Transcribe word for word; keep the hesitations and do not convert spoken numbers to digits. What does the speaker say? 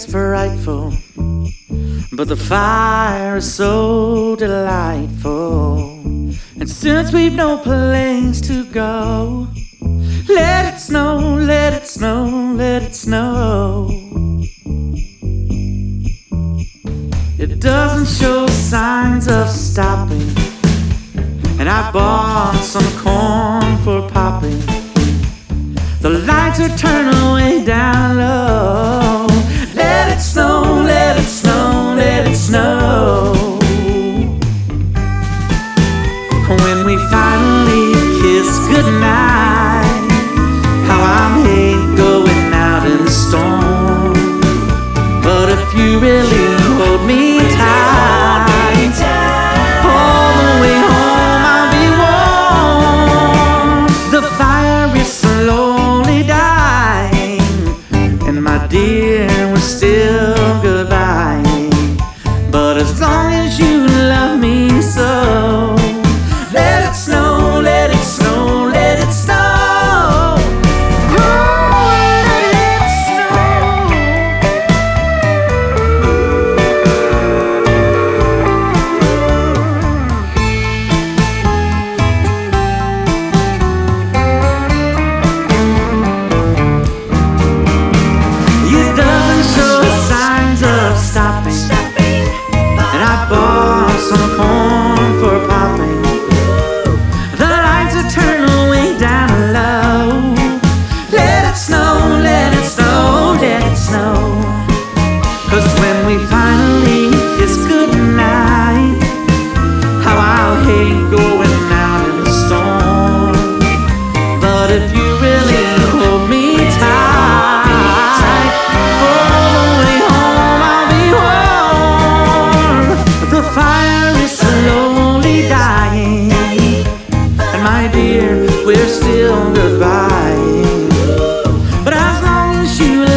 is frightful, but the fire is so delightful. And since we've no place to go, let it snow, let it snow, let it snow. It doesn't show signs of stopping, and I bought some corn for popping. The lights are turned way down low. Let it snow, let it snow, let it snow. When we finally kiss goodnight, how I hate going out in the storm. But if you really hold me tight, all the way home I'll be warm. The fire is slowly dying, and my dear, we're still goodbye. But as long as you love me so, let it snow, let it snow, let it snow. Some corn for popping. The lights are turned way down low. Let it snow, let it snow, let it snow. Cause when we finally kiss goodnight, how I'll hate going out in the storm. But if you really hold me tight, all the way home I'll be warm. The fire is slowly dying, and my dear, we're still goodbye. But as long as you